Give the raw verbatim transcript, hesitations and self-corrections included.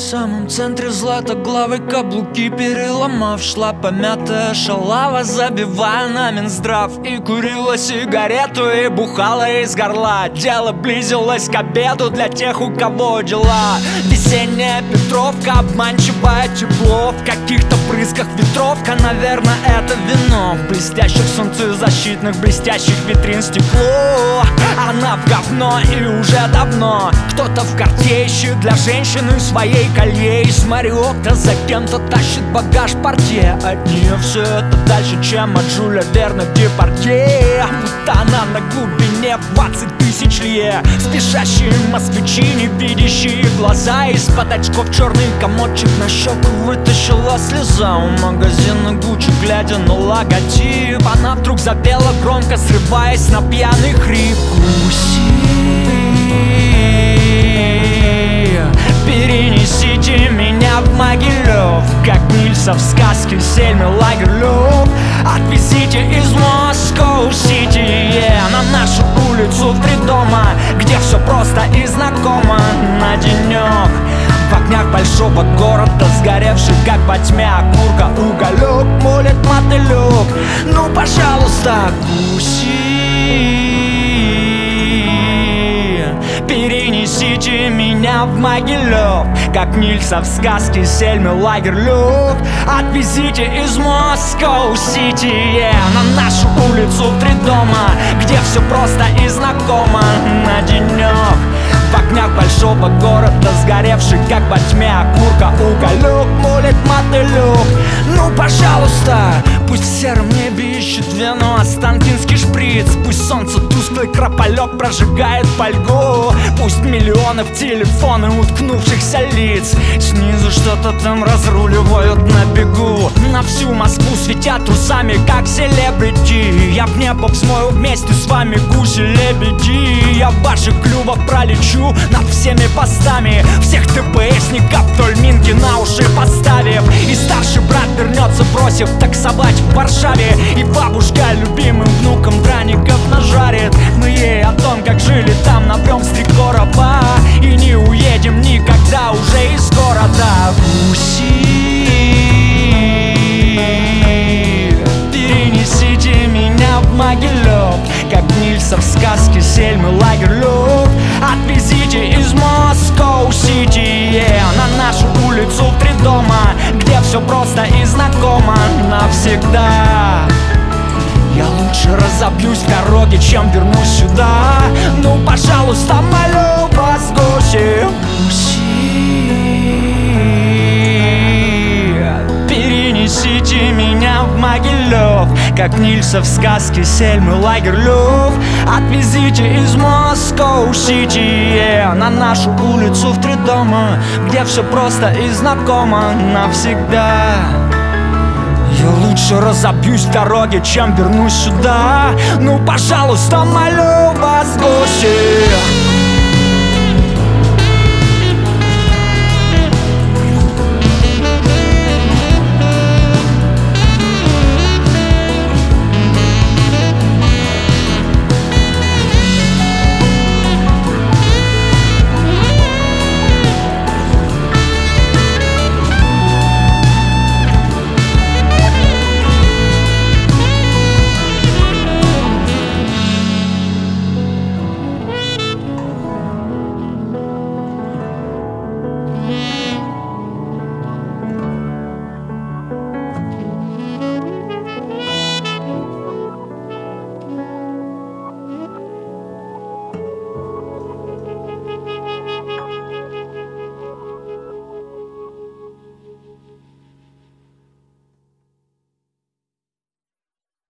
самом центре златоглавой каблуки переломав, шла помятая шалава, забивая на Минздрав. И курила сигарету, и бухала из горла. Дело близилось к обеду для тех, у кого дела. Весенняя Петровка, обманчивое тепло в каких-то брызгах ветровка. Наверное, это вино в блестящих солнцезащитных, блестящих витрин стекло. Она в говно и уже давно. Кто-то в карте ищет для женщины своей колье. Из Мариотта за кем-то тащит багаж портье. От нее все это дальше, чем от Жюля Верна Депардье. Будто она на глубине двадцать тысяч лье. Спешащие москвичи, не видящие глаза. Из-под очков черный комочек на щеку вытащила слеза. У магазина Гуччи, глядя на логотип, она вдруг запела громко, срываясь на пьяный хрип. Перенесите меня в Могилев, как Нильса в сказке Сельмы Лагерлёв. Отвезите из Москоу-Сити, yeah, на нашу улицу в три дома, где все просто и знакомо. На денек в огнях большого города, сгоревший как во тьме окурка уголек, молит мотылек. Ну, пожалуйста, гуси, перенесите меня в Могилев, как Нильса в сказке Сельмы Лагерлёв. Отвезите из Москоу-Сити, yeah, на нашу улицу в три дома, где все просто и знакомо. На денек в огнях большого города, сгоревший как во тьме окурка уголек, молит мотылек. Ну, пожалуйста, пусть в сером небе ищет вену останкинский шприц. Пусть солнце тусклый крополек прожигает фольгу. Пусть миллионы в телефоны уткнувшихся лиц снизу что-то там разруливают на бегу. На всю Москву светят трусами, как селебрити. Я в небо взмою вместе с вами, гуси-лебеди. Я в ваших клювах пролечу над всеми постами, всех ТПСников вдоль Минки на уши поставив. И старший брат вернется, бросив таксовать в Варшаве. И бабушка любимым внукам драников нажарит. Мы ей о том, как жили там, наврем с три короба. И не уедем никогда уже из города. Гуси, перенесите меня в Могилев, как Нильса в сказке Сельмы Лагерлёв. Отвезите из Москоу-Сити, yeah, на нашу улицу в три дома, где все просто и знакомо навсегда. Я лучше разобьюсь в дороге, чем вернусь сюда. Ну, пожалуйста, молю вас, гуси, перенесите меня в Могилев, как Нильса в сказке Сельмы Лагерлёв. Отвезите из Москоу-Сити, yeah, на нашу улицу в три дома, где все просто и знакомо навсегда. Я лучше разобьюсь в дороге, чем вернусь сюда. Ну, пожалуйста, молю вас, гуси.